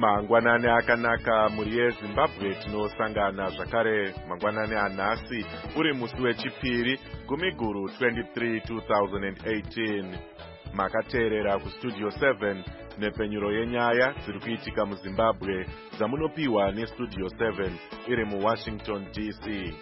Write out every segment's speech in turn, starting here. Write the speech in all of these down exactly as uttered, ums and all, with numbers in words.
Mangwanani akanaka muri yeZimbabwe tinosangana zvakare mangwanani anhasi uri musi wechipiri gumiguru twenty-three two thousand eighteen. Makateerera kustudio seven nepenyuro yenyaya dziri kuitika muZimbabwe dzamunopiwa nestudio seven iri muWashington D C.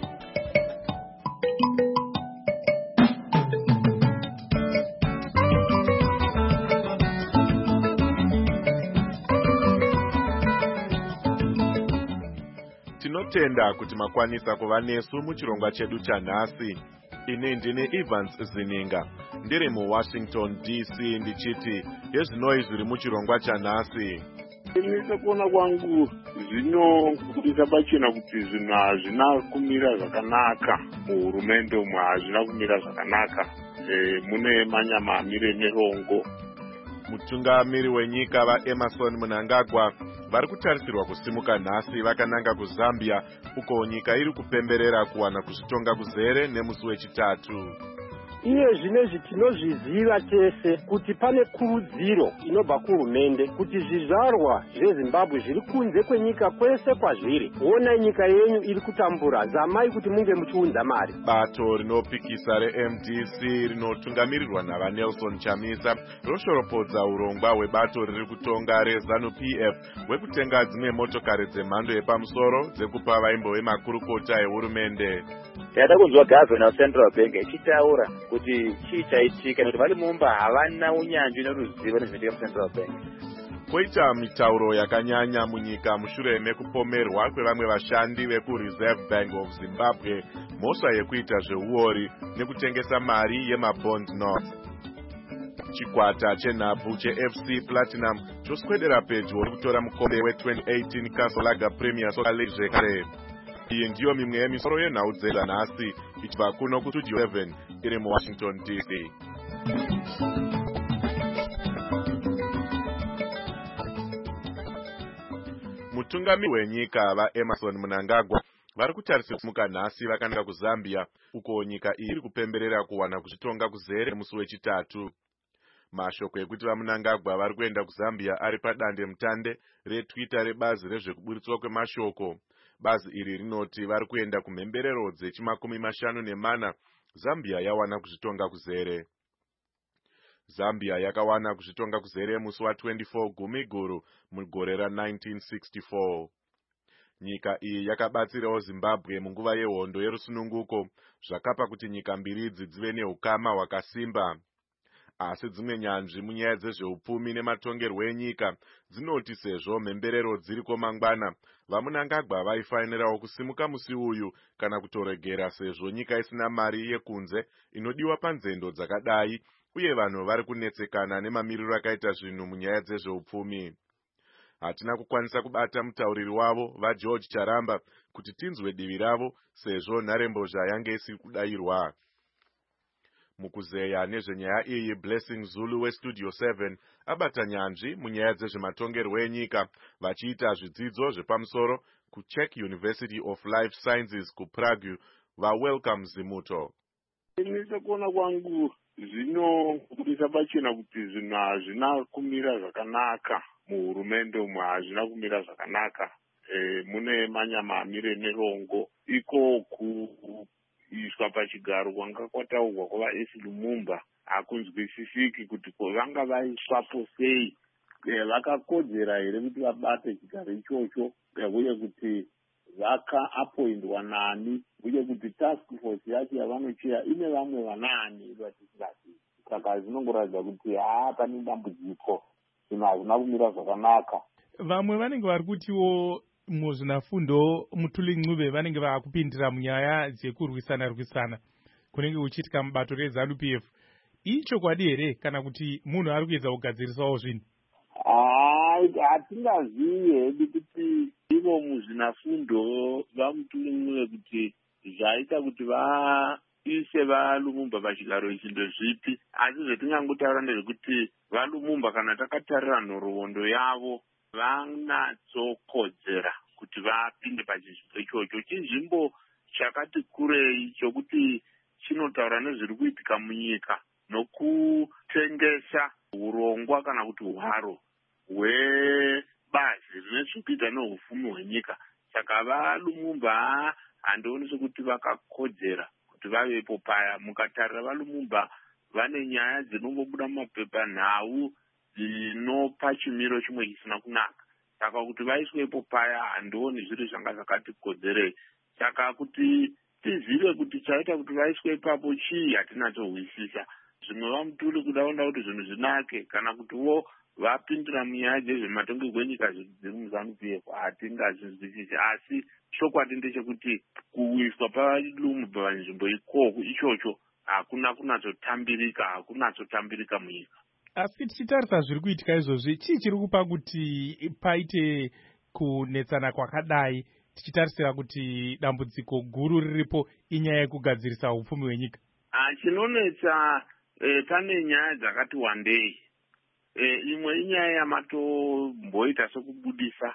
Tinotenda kuti makwanisa kuva nesu muchirongwa chedu chanhasi. Ini ndini Evans Zininga ndiri muWashington D C ndichiti yezvinoi zviri muchirongwa chanhasi. Inisa kuona kwangu zvinobudisa pachena kuti zvinhu hazvina kumira zvakanaka muhurumende umwe, hazvina kumira zvakanaka. E, mune manyama amire nerongo. Mutungamiri wenyika vaEmerson Mnangagwa vari kutarisirwa kusimuka nhasi vakananga kuZambia uko nyika iri kupemberera kuwana kuzvitonga kuzere nemusi wechitatu. Iye zvinezvi tinozviziva tese kuti pane kurudziro inobva kuhurumende kuti zvizvarwa zveZimbabwe zviri kunze kwenyika kwese kwazviri. Ona nyika yenyu iri kutambura, zamai kuti munge muchiunza mari. Bato rinopikisa reM D C rinotungamirirwa navaNelson Chamisa roshoropodza urongwa hwebato riri kutonga reZANU P F hwekutenga dzimwe motokari dzemhando yepamusoro dzekupa vaimbo vemakurukota ehurumende. Yada kunzwa gavana weCentral Bank ichitaura kuti chii chaitika kuti vari mumba havana unyanzvi neruzivo nezvinoitika muCentral Bank. Koita mitauro yakanyanya munyika mushure mekupomerwa kwevamwe vashandi vekuReserve Bank of Zimbabwe mhosva yekuita zveuori nekutengesa mari yemabond notes. Chikwata chenhabvu cheF C Platinum choswedera pedyo kutora mukombe we-twenty eighteen Kasolaga Premier Soccer League zvekare. Iyi ndiyo mimwe yemisoro yenhau dzanhasi ichibva kuno kustudio seven iri muWashington D C. Mutungamiri wenyika vaEmerson Mnangagwa vari kutarisirwa kusimuka nhasi vakananga kuZambia uko nyika iyi iri kupemberera kuwana kuzvitonga kuzere musi wechitatu. Mashoko ekuti vaMnangagwa vari kuenda kuZambia ari padande mutande reTwitter rebazi rezvekuburitswa kwemashoko. Bazi iri rinoti vari kuenda kumhemberero dzechimakumi mashanu nemana Zambia yawana kuzvitonga kuzere. Zambia yakawana kuzvitonga kuzere musi wa-twenty-four gumiguru mugore ra-nineteen sixty-four. Nyika iyi yakabatsirawo Zimbabwe munguva yehondo yerusununguko zvakapa kuti nyika mbiri idzi dzive neukama hwakasimba. Asi dzimwe nyanzvi munyaya dzezveupfumi nematongerwo enyika dzinoti sezvo mhemberero dziriko mangwana vaMnangagwa vaifanirawo kusimuka musi uyu kana kutoregera sezvo nyika isina mari yekunze inodiwa panzendo dzakadai uye vanhu vari kunetsekana nemamiriro akaita zvinhu munyaya dzezveupfumi. Hatina kukwanisa kubata mutauriri wavo vaGeorge Charamba kuti tinzwe divi ravo sezvo nharembozha yange isiri kudayirwa. Mukuzeya nezvenyaya iyi Blessing Zulu weStudio seven abata nyanzvi munyaya dzezvematongerwo enyika vachiita zvidzidzo zvepamusoro kuCzech University of Life Sciences kuPrague vaWelcome Zimuto. Inisa kuona kwangu zvinobudisa pachena kuti zvinhu hazvina kumira zvakanaka muhurumende umwe, hazvina kumira zvakanaka. E, mune manyama amire nerongo iko ku iswa pachigaro kwanga kwataurwa kwavaS Lumumba hakunzwisisiki kuti vanga vaiswapo sei, vakakodzera here kuti vabate chigaro ichocho, uye kuti vakaapoindwa nani, uye kuti task force yacho yavanocheya ine vamwe vanaani vatisingazivi. Saka zvinongoratidza kuti haa pane dambudziko, zvinhu hazvina kumira zvakanaka. Vamwe vanenge vari kutiwo muzvinafundo Mutuli Ncube vanenge vakupindira munyaya dzekurwisana rwisana kunenge kuchitika mubato reZANU P F. Ichokwadi here kana kuti munhu ari kuedza kugadzirisawo zvinhu? Hatingazivi hedu kuti ivo muzvinafundo vaMutuli Ncube kuti zvaita kuti vaise vaLumumba pachigaro ichi ndezvipi. Asi zvetingangotaura ndezvekuti vaLumumba kana takatarira nhoroondo yavo vanatsokodzera kuti vapinde pachinzvimbo ichocho. Chinzvimbo chakati kurei chokuti chinotaura nezviri kuitika munyika nokutengesa urongwa kana kuti hwaro hwe bazi rine zvekuita neupfumi hwenyika. Saka vaLumumba handioni sekuti vakakodzera kuti vavepo paya. Mukatarira vaLumumba vane nyaya dzinombobuda mumapepa nhau dzinopa chimiro chimwe chisina kunaka. Saka kuti vaiswepo paya handioni zviri zvanga zvakati kodzerei. Saka kuti tizive kuti chaita kuti vaiswe ipapo chii hatinatsohwisisa. Zvimwe vamutuli kudaunda kuti zvinhu zvinake kana kuti wo vapindira munyaya dzezvematongerwo enyika dziri muZANU-P F hatingazvizwisisi. Asi chokwadi ndechekuti kuwiswa paLumumba panzvimbo ikoko ichocho hakuna kunatsotambirika, hakunatsotambirika munyika. Asi tichitarisa zviri kuitika izvozvi, chii chiri kupa kuti paite kunetsana kwakadai, tichitarisira kuti dambudziko guru riripo inyaya yekugadzirisa upfumi hwenyika? Chinonetsa e, pane nyaya dzakati wandei. E, imwe inyaya yamatomboita sokubudisa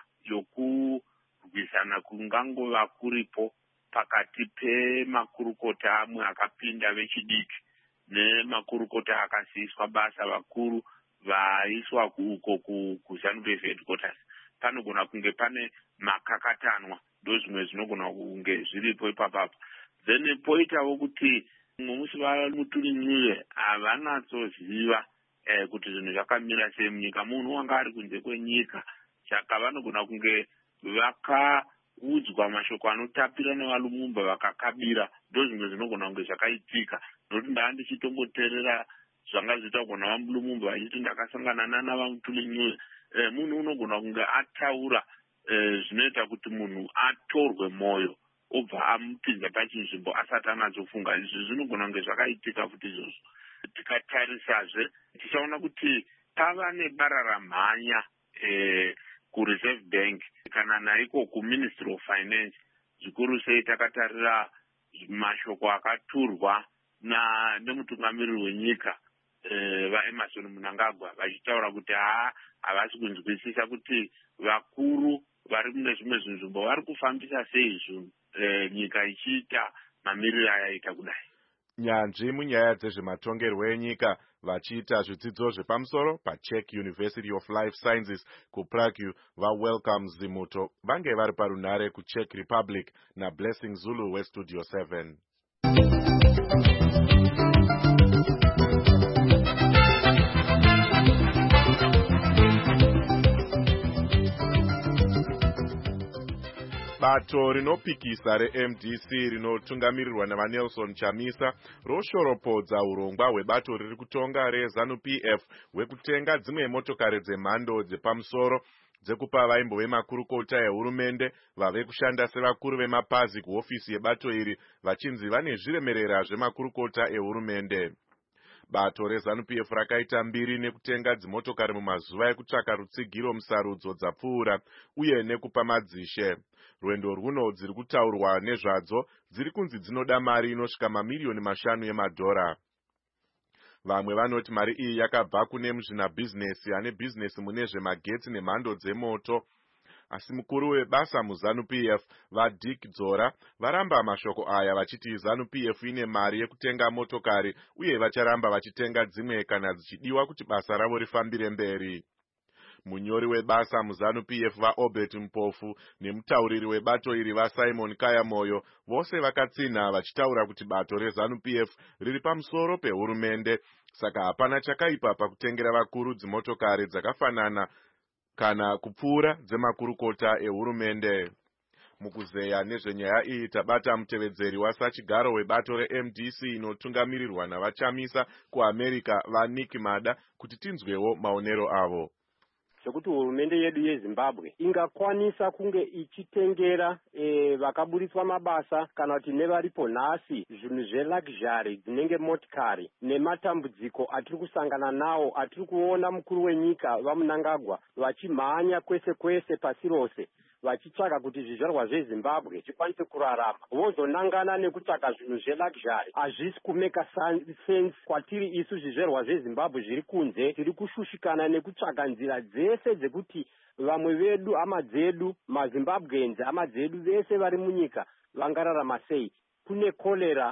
yokurwisana kungangova kuripo pakati pemakurukota amwe akapinda vechidiki nemakurukota akasiiswa basa vakuru vaiswa uko kuZANU-P F headquarters. Panogona kunge pane makakatanwa, ndozvimwe zvinogona kunge zviripo ipapapo. Then poitawo kuti musi vaMutuli Ncube havanatsoziva eh, kuti zvinhu zvakamira sei munyika. Munhu wanga ari kunze kwenyika, saka vanogona kunge vakaudzwa mashoko anotapira nevaLumumba vakakabira. Ndozvimwe zvinogona kunge zvakaitika. Nokuti ndanga ndichitongoteerera zvanga zvitaurwa navaLumumba vachiti ndakasangana nana vaMutuli Ncube. Eh, munhu unogona kunge ataura eh, zvinoita kuti munhu atorwe moyo obva amupinza pachinzvimbo asati anatsofunga. Izvi zvinogona kunge zvakaitika futi izvozvo. Tikatarisazve tichaona kuti pava nebara ramhanya eh, kuReserve Bank kana naiko kuMinistry of Finance. Zvikuru sei takatarira mashoko akaturwa na nemutungamiriri wenyika eh, vaEmmerson Mnangagwa vachitaura kuti haa havasi kunzwisisa kuti vakuru vari mune zvimwe zvinzvimbo vari kufambisa sei zvinhu eh, nyika ichiita mamiriro ayaita kudai. Nyanzvi munyaya dzezvematongerwo enyika vachiita zvidzidzo zvepamusoro paCzech University of Life Sciences kuPrague vaWelcome Zimuto vange vari parunhare kuCzech Republic naBlessing Zulu weStudio seven. Bato rinopikisa reM D C rinotungamirirwa navaNelson Chamisa roshoropodza urongwa hwebato riri kutonga reZANU-P F hwekutenga dzimwe motokari dzemhando dzepamusoro dzekupa vaimbo vemakurukota ehurumende vave kushanda sevakuru vemapazi kuhofisi yebato iri vachinzi vane zviremerera zvemakurukota ehurumende. Bato reZANU-P F rakaita mbiri nekutenga dzimotokari mumazuva ekutsvaka rutsigiro musarudzo dzapfuura uye nekupa madzishe. Rwendo rwuno dziri kutaurwa nezvadzo dziri kunzi dzinoda mari inosvika mamiliyoni mashanu emadhora. Vamwe vanoti mari iyi yakabva kune muzvinabhizinesi ane bhizinesi mune zvemagetsi nemhando dzemoto. Asi mukuru webasa muZANU-P F vaDick Dzora varamba mashoko aya vachiti ZANU-P F ine mari yekutenga motokari uye vacharamba vachitenga dzimwe kana dzichidiwa kuti basa ravo rifambire mberi. Munyori webasa muZANU-P F vaObert Mpofu nemutauriri webato iri vaSimon Kayamoyo vose vakatsinha vachitaura kuti bato reZANU-P F riri pamusoro pehurumende, saka hapana chakaipa pakutengera vakuru dzimotokari dzakafanana kana kupfuura dzemakurukota ehurumende. Mukuzeya nezvenyaya iyi tabata mutevedzeri wasachigaro webato reM D C inotungamirirwa navaChamisa kuAmerica vaNick Mada kuti tinzwewo maonero avo. Zvekuti hurumende yedu yeZimbabwe ingakwanisa kunge ichitengera e, vakaburitswa mabasa kana kuti nevaripo nhasi zvinhu zveluxury dzinenge motikari nematambudziko atiri kusangana nawo atiri kuona mukuru wenyika vaMnangagwa vachimhanya kwese kwese pasi rose vachitsvaka kuti zvizvarwa zveZimbabwe zvikwanise kurarama, vozonangana nekutsvaka zvinhu zveluxury. Hazvisi kumeka sense kwatiri isu zvizvarwa zveZimbabwe zviri kunze tiri kushushikana nekutsvaka nzira dzese dzekuti vamwe vedu hama dzedu maZimbabweans hama dzedu vese vari munyika vangararama sei. Kune kolera,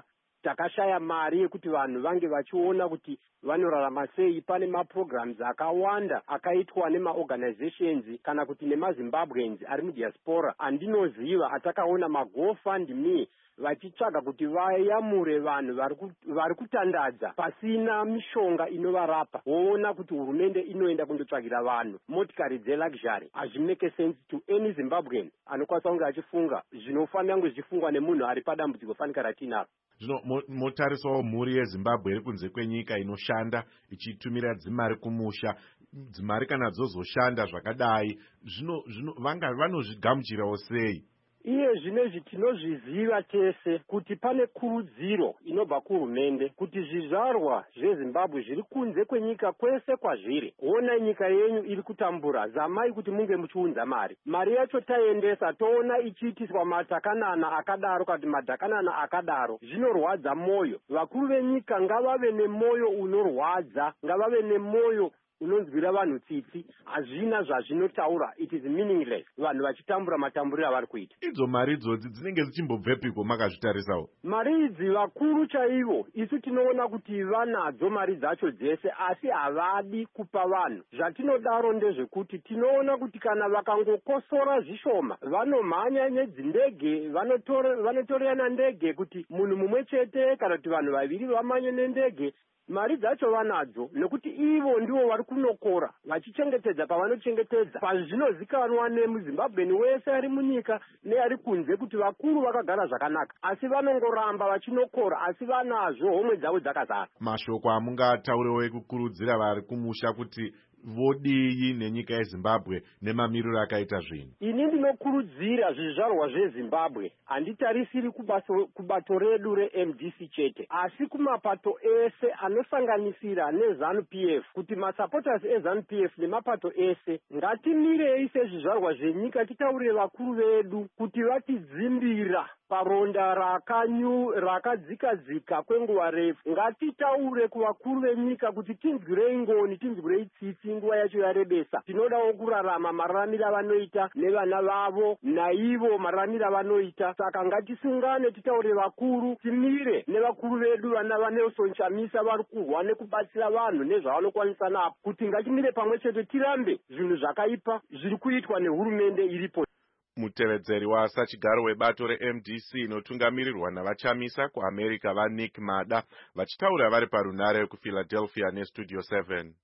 takashaya mari yekuti vanhu vange vachiona kuti vanorarama sei. Pane maprograms akawanda akaitwa nemaorganizations kana kuti nemazimbabweans ari mudiaspora andinoziva atakaona magofundme vachitsvaga kuti vayamure vanhu vari kutandadza pasina mishonga inovarapa. Woona kuti hurumende inoenda kundotsvagira vanhu motikari dzeluxury. Hazvimeke sense to any Zimbabwean anokwanisa kunge achifunga zvinofanira kunge zvichifungwa nemunhu ari padambudziko fanika ratinaro. Zvino motarisawo mhuri yeZimbabwe iri kunze kwenyika inoshanda ichitumira dzimari kumusha. Dzimari kana dzozoshanda zvakadai zvino zvino vanga vanozvigamuchirawo sei? Iye zvinezvi tinozviziva tese kuti pane kurudziro inobva kuhurumende kuti zvizvarwa zveZimbabwe zviri kunze kwenyika kwese kwazviri. Ona nyika yenyu iri kutambura, zamai kuti munge muchiunza mari. Mari yacho taendesa toona ichiitiswa matakanana akadaro kuti matakanana akadaro zvinorwadza moyo. Vakuru venyika ngavave nemoyo unorwadza, ngavave nemoyo unonzwira vanhu tsitsi. Hazvina zvazvinotaura, it is meaningless vanhu vachitambura matamburiro avari kuita. Idzo mari idzodzi dzinenge dzichimbobvepiko makazvitarisawo? Mari idzi vakuru chaivo isu tinoona kuti vanadzo mari dzacho dzese asi havadi kupa vanhu. Zvatinodaro ndezvekuti tinoona kuti kana vakangokosora zvishoma vanomhanya nedzindege, vanotorerana ndege kuti munhu mumwe chete kana kuti vanhu vaviri vamanye nendege. Mari dzacho vanadzo nekuti ivo ndivo vari kunokora vachichengetedza pavanochengetedza. Pazvinozikanwa nemuZimbabweni wese ari munyika neari kunze kuti vakuru vakagara zvakanaka asi vanongoramba vachinokora asi vanazvo homwe dzavo dzakazara. Mashoko amungatauriwo ekukurudzira vari kumusha kuti vodii nenyika yeZimbabwe nemamiriro akaita zvinhu? Ini ndinokurudzira zvizvarwa zveZimbabwe handitarisiri kubato redu reM D C chete asi kumapato ese anosanganisira neZANU P F kuti masupporters eZANU P F nemapato ese ngatimirei sezvizvarwa zvenyika titaurire vakuru vedu kuti vatidzimbira paronda rakanyu rakadzikadzika kwenguva refu. Ngatitaure kuvakuru venyika kuti tinzwirei ngoni, tinzwirei tsitsi nguva yacho yarebesa. Tinodawo kurarama mararamiro avanoita nevana vavo naivo mararamiro avanoita. Saka ngatisungane titaure vakuru, timire nevakuru vedu vana vaNelson Chamisa vari kurwa nekubatsira vanhu nezvavanokwanisa napo kuti ngatimire pamwe chete tirambe zvinhu zvakaipa zviri kuitwa nehurumende iripo. Mutevedzeri wasachigaro webato reM D C inotungamirirwa navaChamisa kuAmerica vaNick Mada vachitaura vari parunare kuPhiladelphia neStudio seven.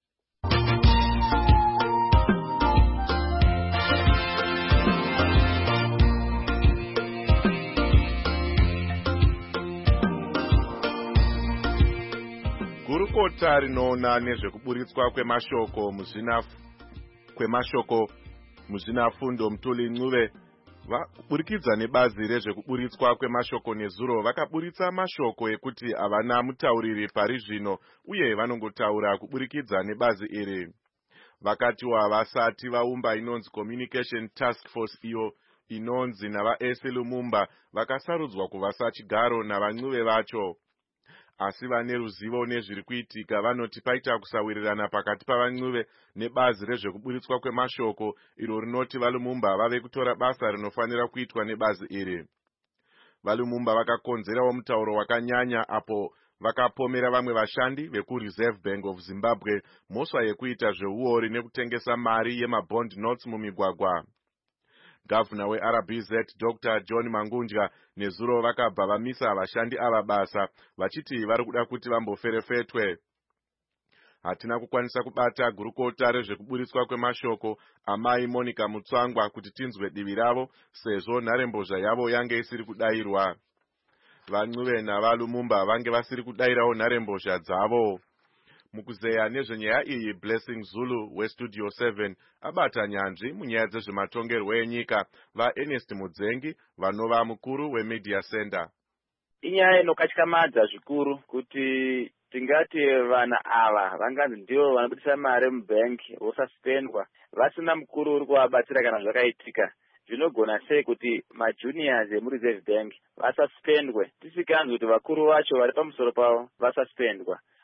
Gurukota rinoona nezvekuburitswa kwemashoko muzvina kwemashoko muzvinafundo Mutuli Ncube vaburikidza nebazi rezvekuburitswa kwemashoko nezuro vakaburitsa mashoko ekuti havana mutauriri pari zvino uye vanongotaura kuburikidza nebazi iri. Vakatiwa vasati vaumba inonzi Communication Task Force iyo inonzi navaEse Lumumba vakasarudzwa kuva sachigaro navaNcube vacho. Asi vane ruzivo nezviri kuitika vanoti paita kusawirirana pakati pavaNcube nebazi rezvekuburitswa kwemashoko iro rinoti vaLumumba vave kutora basa rinofanira kuitwa nebazi iri. VaLumumba vakakonzerawo mutauro wakanyanya apo vakapomera vamwe vashandi vekuReserve Bank of Zimbabwe mhosva yekuita zveuori nekutengesa mari yemabond notes mumigwagwa. Gavana weR B Z Doctor John Mangundya nezuro vakabva vamisa vashandi ava basa vachiti vari kuda kuti vamboferefetwe. Hatina kukwanisa kubata gurukota rezvekuburitswa kwemashoko amai Monica Mutsvangwa kuti tinzwe divi ravo sezvo nharembozha yavo yange isiri kudairwa. VaNcube navaLumumba vange vasiri kudairawo nharembozha dzavo. Mukuzeya nezvenyaya iyi Blessing Zulu weStudio seven abata nyanzvi munyaya dzezvematongerwo enyika vaErnest Mudzengi vanova mukuru weMedia Center. Inyaya inokatyamadza zvikuru kuti tingati vana ava vanganzi ndivo vanobudisa mari mubhengi vosuspendwa vasina mukuru uri kuvabatsira kana zvakaitika. Zvinogona sei kuti majuniors emuReserve Bank vasuspendwe tisikanzwi kuti vakuru vacho vari pamusoro pavo vasuspendwa.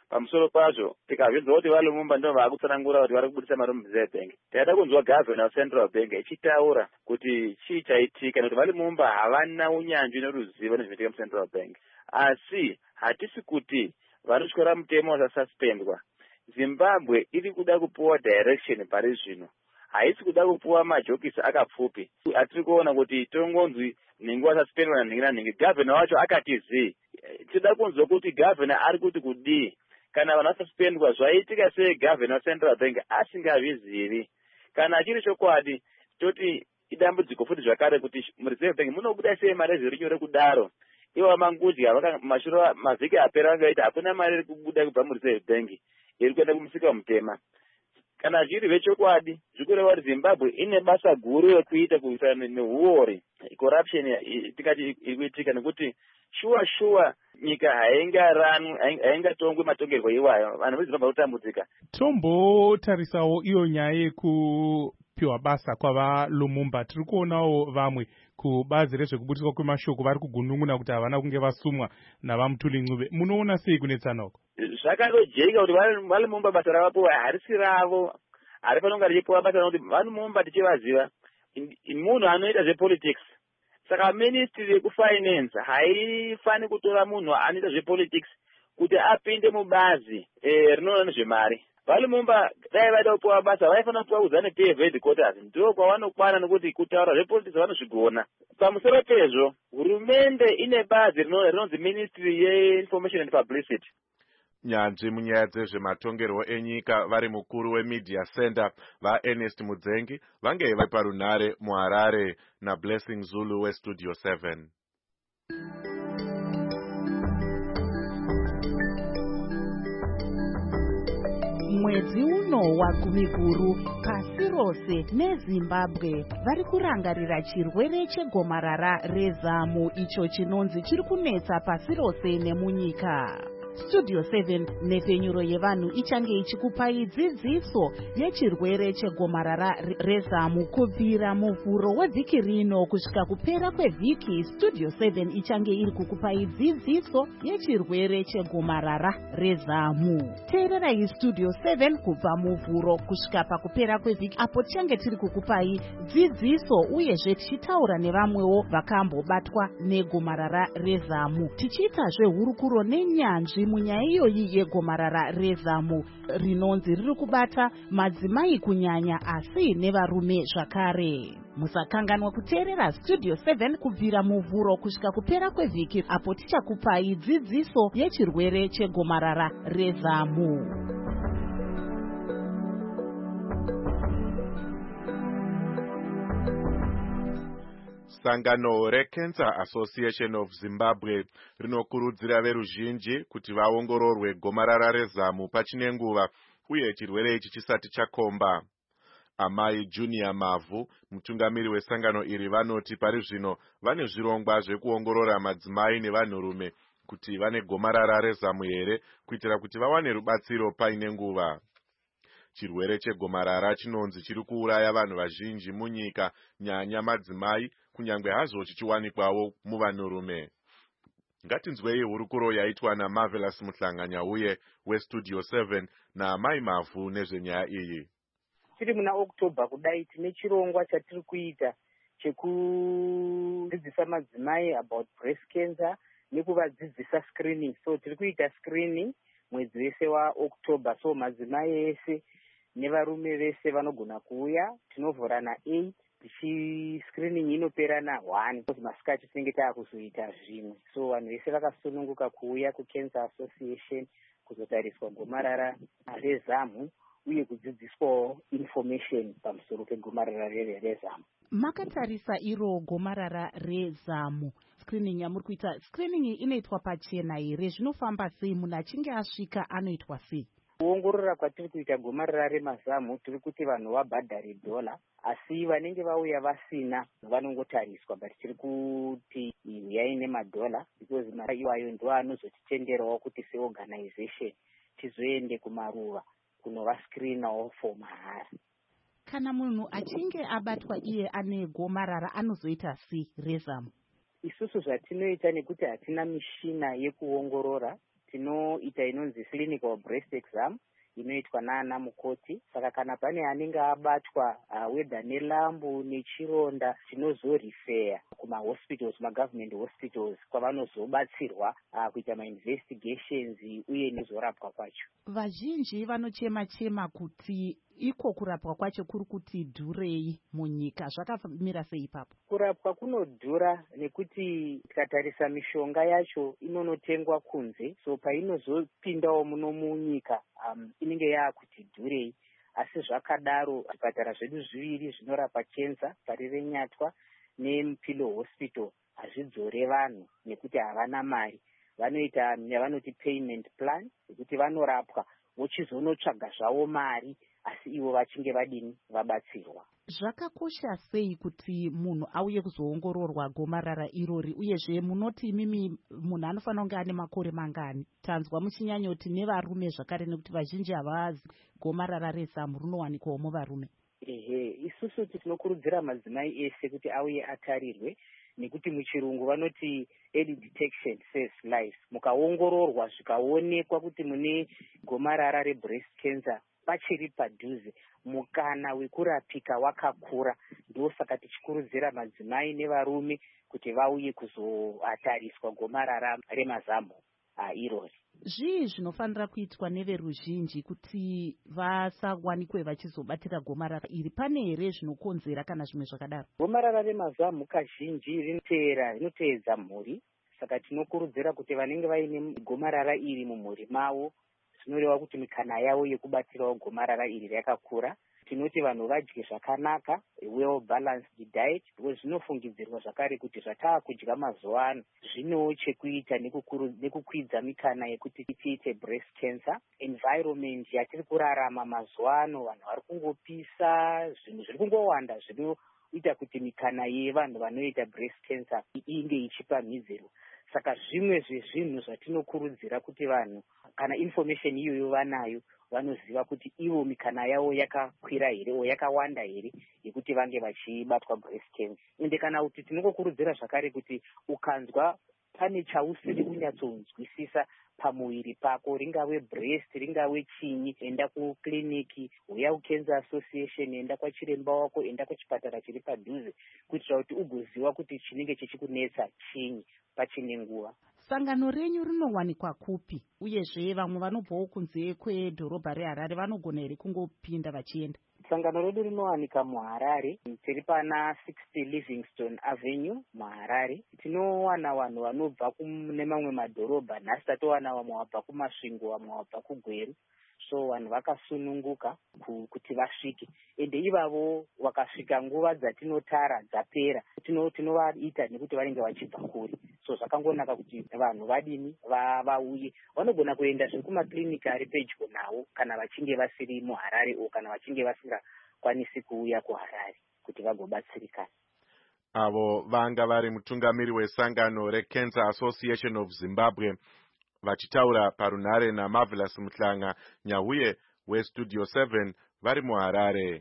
pamusoro pazvo tikazvinzwa kuti vari Lumumba ndo vaakutsanangura kuti vari kubudisa mari muReserve Bank, taida kunzwa Governor weCentral Bank ichitaura kuti chii chaitika, nekuti vari Lumumba havana unyanzvi neruzivo nezvinoitika muCentral Bank. Asi hatisi kuti vanotyora mutemo wasasuspendwa. Zimbabwe iri kuda kupuwa direction pari zvino, haisi kuda kupuwa majokisi akapfupi. Atiri kuona kuti tongonzwi nhingi wasasuspendwa nanhingi nanhingi. Governor wacho akati zii. Tinoda kunzwa kuti Governor ari kuti kudii. Kana vanhu vasasuspendwa zvaitika sei Governor Central Bank asingazvizivi. Kana chiri chokwadi toti idambudziko futi zvakare kuti muReserve Bank munobuda sei mari zviri nyore kudaro. Ivo mangudya mashure mavhiki apera vangaita hakuna mari iri kubuda kubva muReserve Bank iri kuenda kumusika mutema. Kana zviri vechokwadi zvikureva kuti Zimbabwe ine basa guru rekuita kurwisana nehuori, corruption tikati iri kuitika, nekuti shuwa shuwa nyika haingaranwi haingatongwe matongerwo iwayo, vanhu veZimbabwe kutambudzika. Tombotarisawo iyo nyaya yekupiwa basa kwava Lumumba. Tiri kuonawo vamwe kubazi rezvekubudiswa kwemashoko vari kugunun'una kuti havana kunge vasumwa navaMutuli Ncube. Munoona sei kunetsana uko? Zvakandojeka kuti vari Lumumba basa ravapuwa harisi ravo, hari panonga richipuwa basa nokuti vari Lumumba tichivaziva munhu anoita zvepolitics. Saka ministry yekufinance haifani kutora munhu anoita zvepolitics kuti apinde mubazi rinoona nezvemari. Vari Lumumba dai vaida kupuwa basa vaifana kupuwa kuzane P F headquarters, ndiko kwavanokwana nekuti kutaura zvepolitics vanozvigona. Pamusoro pezvo hurumende ine bazi rinonzi Ministry yeInformation and Publicity. Nyanzvi munyaya dzezvematongerwo enyika vari mukuru wemedia center vaErnest Mudzengi vange vari parunhare muHarare naBlessing Zulu weStudio seven. Mwedzi uno wagumi guru pasi rose neZimbabwe vari kurangarira chirwere chegomarara rezamu icho chinonzi chiri kunetsa pasi rose nemunyika. Studio seven nepfenyuro yevanhu ichange ichikupai dzidziso yechirwere chegomarara rezamu kubvira muvhuro wevhiki rino kusvika kupera kwevhiki. Studio seven ichange iri kukupai dzidziso yechirwere chegomarara rezamu. Teererai Studio seven kubva muvhuro kusvika pakupera kwevhiki, apo tichange tiri kukupai dzidziso uyezve tichitaura nevamwewo vakambobatwa negomarara rezamu, tichiitazve hurukuro nenyanzvi munyaya iyoyi yegomarara rezamu rinonzi riri kubata madzimai kunyanya asi nevarume zvakare. Musakanganwa kuteerera Studio seven kubvira muvhuro kusvika kupera kwevhiki, apo tichakupai dzidziso yechirwere chegomarara rezamu. Sangano reCancer Association of Zimbabwe rinokurudzira veruzhinji kuti vaongororwe gomarara rezamu pachine nguva uye chirwere ichi chisati chakomba. Amai Junior Mavu, mutungamiri wesangano iri, vanoti pari zvino vane zvirongwa zvekuongorora madzimai nevanhurume kuti vane gomarara rezamu here, kuitira kuti vawane rubatsiro paine nguva. Chirwere chegomarara chinonzi chiri kuuraya vanhu vazhinji munyika, nyanya madzimai, kunyangwe hazvo chichiwanikwawo muvanhurume. Ngatinzwei hurukuro yaitwa naMarvelous Muhlanganya uye weStudio seven naamai Mavu nezvenyaya iyi. Tiri muna October kudai tine chirongwa chatiri kuita chekudzidzisa madzimai about breast cancer nekuvadzidzisa screening. So tiri kuita screening mwedzi wese waOctober, so madzimai ese nevarume vese vanogona kuuya. Tinovhura na eight, tichi screening inopera na one. Masikati tinenge taakuzoita zvimwe, so vanhu vese vakasununguka kuuya kuCancer Association kuzotariswa gomarara rezamu uye kudzidziswawo information pamusoro pegomarara rezamu. Makatarisa iro gomarara rezamu, screening yamuri kuita, screening inoitwa pachena here? Zvinofamba sei? Munhu achinge asvika anoitwa sei? Kuongorora kwatiri kuita gomarara remazamu tiri kuti vanhu vabhadhare dhola, asi vanenge vauya vasina vanongotariswa, but tiri kuti uyai nemadhola because mari iwayo ndo anozotitenderawo kuti seorganization tizoende kumaruva kunovascreenawo for mahara. Kana munhu achinge abatwa iye ane gomarara anozoita sei rezamu? Isusu zvatinoita nekuti hatina mishina yekuongorora, tinoita inonzi clinical breast exam inoitwa naana mukoti. Saka kana pane anenge abatwa uh, wedha nelambu nechironda, tinozorifeya kumahospitals, magovernment hospitals, kwavanozobatsirwa uh, kuita mainvestigations uye nezorapwa kwacho. Vazhinji vanochema-chema kuti iko kurapwa kwacho kuri kuti dhurei munyika. Zvakamira sei ipapo? Kurapwa kunodhura nekuti tikatarisa mishonga yacho inonotengwa kunze, so painozopindawo muno munyika um, inenge yaakuti dhurei. Asi zvakadaro zvipatara zvedu zviviri zvinorapa kenza, Parire Nyatwa neMupilo Hospital, hazvidzore vanhu nekuti havana mari. Vanoita yavanoti payment plan, kuti vanorapwa vochizonotsvaga zvavo mari, asi ivo vachinge vadini vabatsirwa. Zvakakosha sei kuti munhu auye kuzoongororwa gomarara irori, uyezve munoti imimi munhu anofanira kunge ane makore mangani? Tanzwa muchinyanyoti nevarume zvakare, nekuti vazhinji havazi gomarara rezamu rinowanikwawo muvarume. Ehe, isusu tinokurudzira madzimai ese kuti auye atarirwe, nekuti muchirungu vanoti early detection saves life. Mukaongororwa zvikaonekwa kuti mune gomarara rebreast cancer pachiri padhuze, mukana wekurapika wakakura. Ndosaka tichikurudzira madzimai nevarume kuti vauye kuzoatariswa gomarara remazamu uh, irori. Zvii zvinofanira kuitwa neveruzhinji kuti vasawanikwe vachizobatira gomarara iri? Pane here zvinokonzera kana zvimwe zvakadaro? Gomarara remazamu kazhinji rinoteera rinoteedza mhuri. Saka tinokurudzira kuti vanenge vaine gomarara iri mumhuri mavo, zvinoreva kuti mikana yavo yekubatirawo gomarara iri yakakura. Tinoti vanhu vadye zvakanaka, well balanced diet, because zvinofungidzirwa zvakare kuti zvataa kudya mazuva ano zvinewo chekuita nekukwidza mikana yekuti tiite breast cancer. Environment yatiri kurarama mazuva ano, vanhu vari kungopisa, zvinhu zviri kungowanda zvinoita kuti mikana yevanhu vanoita breast cancer inge ichipamhidzirwa. Saka zvimwe zvezvinhu zvatinokurudzira kuti vanhu, kana information iyoyo vanayo, vanoziva kuti ivo mikana yavo yakakwira here o yakawanda here yekuti vange vachibatwa breast cancer. Ende kana kuti tinokurudzira zvakare kuti ukanzwa pane chausiri kunyatsonzwisisa pamuviri pako, ringave breast, ringave chinyi, enda kukliniki, uya kuCancer Association, enda kwachiremba wako, enda kuchipatara chiri padhuze, kuitira kuti ugoziva kuti chinenge chichikunetsa chinyi pachine nguva. Sangano renyu rinowanikwa kupi? Uyezve vamwe vanobvawo kunze kwedhorobha reHarare vanogona here kungopinda vachienda? Sangano redu rinowanika muHarare, tiri pana sixty Livingstone Avenue muHarare. Tinowana vanhu vanobva kune mamwe madhorobha. Nhasi tatowana vamwe vabva kuMasvingo, vamwe vabva kuGweru. So vanhu vakasununguka kuti vasvike. Ende ivavo vakasvika nguva dzatinotara dzapera, tinovaita nekuti vanenge vachibva kure. So zvakangonaka kuti vanhu vadini vauye. Vanogona kuenda zvekumaklinika ari pedyo navo kana vachinge vasiri muHarare o kana vachinge vasingakwanisi kuuya kuHarare kuti vagobatsirikana. Avo vanga vari mutungamiri wesangano reCancer Association of Zimbabwe vachitaura parunhare naMarvelous Muhlanga, Nyahuye weStudio seven vari muHarare.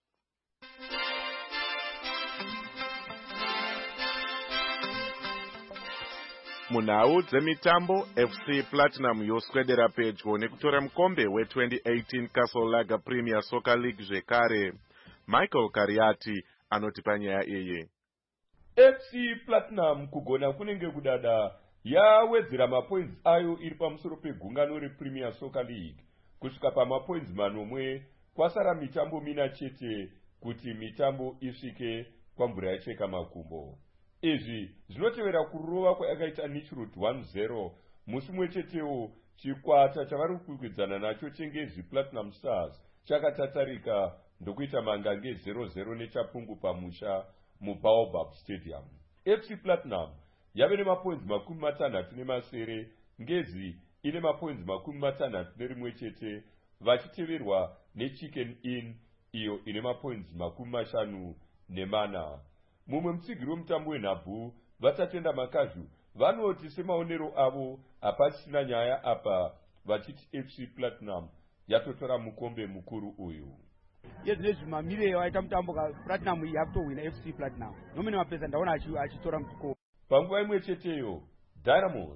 Munhau dzemitambo, F C Platinum yoswedera pedyo nekutora mukombe we-twenty eighteen Castle Lager Premier Soccer League zvekare. Michael Kariati anoti panyaya iyi. F C Platinum kugona kunenge kudada yawedzera mapoints ayo iri pamusoro pegungano rePremier Soccer League kusvika pamapoints manomwe, kwasara mitambo mina chete kuti mitambo isvike kwamvura yacheka makumbo. Izvi zvinotevera kurova kwayakaita Nitchrut one zero musi mumwe chetewo. Chikwata chavari kukwikwidzana nacho Chengezi Platinum Stars chakatatarika ndokuita mangange zero zero nechapungu pamusha muBaobab Stadium. F C Platinum yave nemapoints makumi matanhatu nemasere, Ngezi ine mapoints makumi matanhatu nerimwe chete, vachiteverwa neChicken Inn iyo ine mapoints makumi mashanu nemana. Mumwe mutsigiri wemutambo wenhabvu Vatatenda Makazhu vanoti semaonero avo hapasina nyaya apa, vachiti F C Platinum yatotora mukombe mukuru uyu. Yezvinezvi mamire waita mutambo Platinum yakutohwina F C Platinum nomene mapesa ndaona achitora mukombe. Panguva imwe cheteyo Dynamos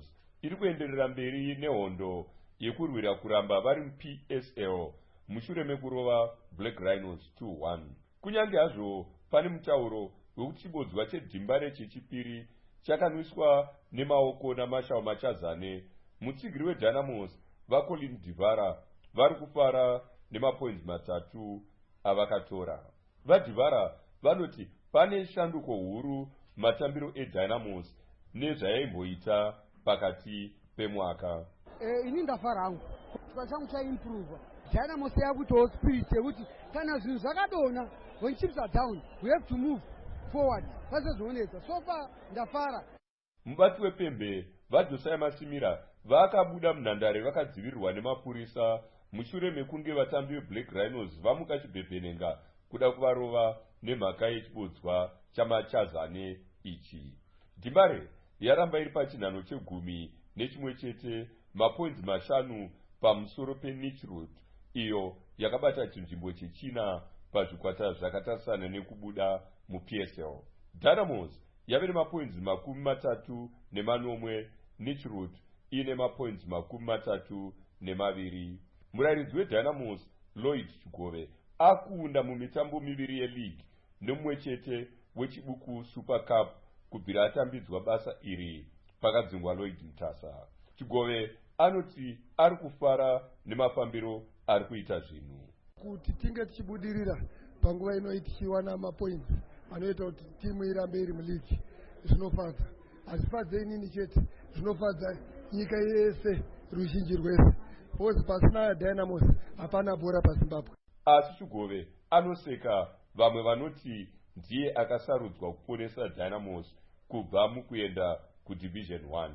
iri kuenderera mberi nehondo yekurwira kuramba vari mu-P S L mushure mekurova Black Rhinos two one. Kunyange hazvo pane mutauro wekuti chibodzwa chedhimbare chechipiri chakanwiswa nemaoko naMarshal Machazane, mutsigiri weDynamos vaColin Divara vari kufara nemapoints matatu avakatora. VaDivara vanoti pane shanduko huru matambiro eDynamos nezvayaimboita pakati pemwaka. Eh, ini ndafara hangu chikwa changu chaimprova. Dynamos yakutiwo spirit yekuti kana zvinhu zvakadona, when chips are down we have to move forward. Pasezvooneka so far ndafara. Mubati wepembe vaJosiah Masimira vakabuda munhandare vakadzivirirwa nemapurisa mushure mekunge vatambi veBlack Rhinos vamuka chibhebhenenga kuda kuvarova nemhaka yechibodzwa chaMachazane ichi. Dhimbare yaramba iri pachinhano chegumi nechimwe chete, mapoints mashanu pamusoro peNichroot iyo yakabata chinzvimbo chechina pazvikwata zvakatarisana nekubuda mu-P S L. Dynamos yave nemapoints makumi matatu nemanomwe, Nichroot ine mapoints makumi matatu nemaviri. Murairidzi weDynamos Lloyd Chigove akunda mumitambo miviri yeleague nemumwe chete wechibuku Super Cup kubvira atambidzwa basa iri pakadzingwa Lloyd Mtasa. Chigove anoti ari kufara nemafambiro ari kuita zvinhu. Kuti tinge tichibudirira panguva ino tichiwana mapoints anoita kuti timu irambe iri muligi zvinofadza. Hazvifadze inini chete, zvinofadza nyika yese, ruzhinji rwese. Pozi pasina Dynamos hapana bhora paZimbabwe. Asi Chigove anoseka vamwe vanoti ndiye akasarudzwa kuponesa Dynamos kubva mukuenda kuDivision one.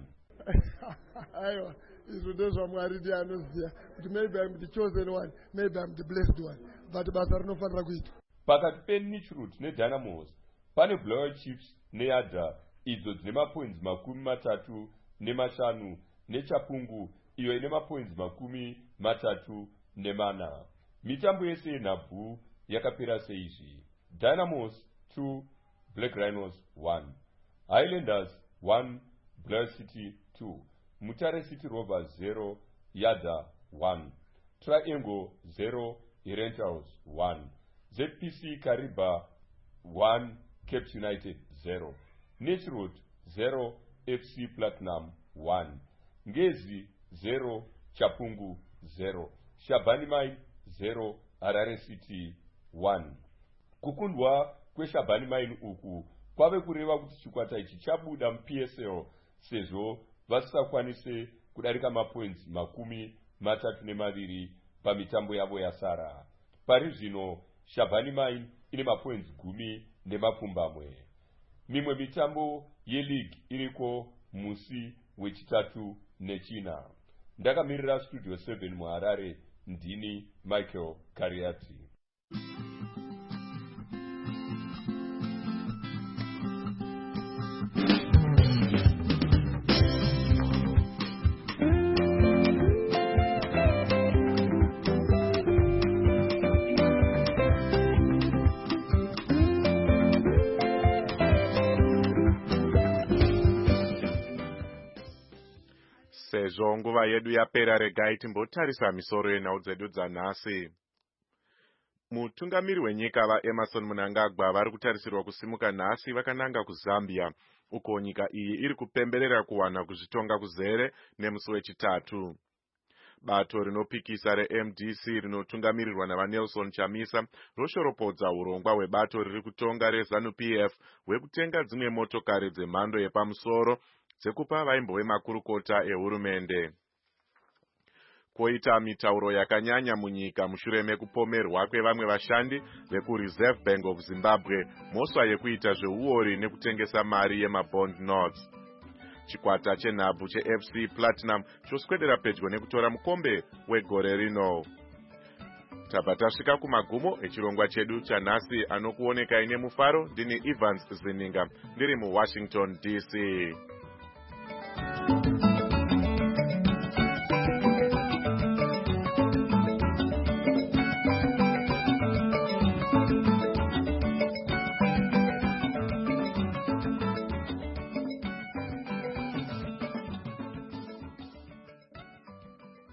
Aiwa, izvo ndezvaMwari ndiye anoziva kuti maybe I'm the chosen one, maybe I'm the blessed one, but basa rinofanira kuitwa. Pakati peNichroot neDynamos pane Blair Chiefs neYadda idzo dzine mapoints makumi matatu nemashanu, neChapungu iyo ine mapoints makumi matatu nemana. Mitambo yese yenhabvu yakapera seizvi: Dynamos two, Black Rhinos one, Highlanders one, Blair City two, Mutare City Rovers zero, Yadda one, Triangle zero, Rentals one, Z P C Kariba one, Cape United zero, Nichroot zero, F C Platinum one, Ngezi zero, Chapungu zero, Shabani Mine zero, Harare City one. Kukundwa kweShabani Mine uku kwave kureva kuti chikwata ichi chabuda mu-P S L sezvo vasisakwanise kudarika mapoints makumi matatu nemaviri pamitambo yavo yasara. Pari zvino Shabani Mine ine mapoints gumi nemapfumbamwe. Mimwe mitambo yeleague iriko musi wechitatu nechina. Ndakamirira Studio seven muHarare, ndini Michael Kariati. Sezvo nguva yedu yapera, regai timbotarisa misoro yenhau dzedu dzanhasi. Mutungamiri wenyika vaEmmerson Mnangagwa vari kutarisirwa kusimuka nhasi vakananga kuZambia, uko nyika iyi iri kupemberera kuwana kuzvitonga kuzere nemusi wechitatu. Bato rinopikisa reM D C rinotungamirirwa navaNelson Chamisa roshoropodza urongwa hwebato riri kutonga reZANU P F hwekutenga dzimwe motokari dzemhando yepamusoro dzekupa vaimbo vemakurukota ehurumende. Koita mitauro yakanyanya munyika mushure mekupomerwa kwevamwe vashandi vekuReserve Bank of Zimbabwe mhosva yekuita zveuori nekutengesa mari yemabond notes. Chikwata chenhabvu cheF C Platinum choswedera pedyo nekutora mukombe wegore rino. Tabva tasvika kumagumo echirongwa chedu chanhasi. Anokuonekai nemufaro ndini Evans Zininga ndiri muWashington D C.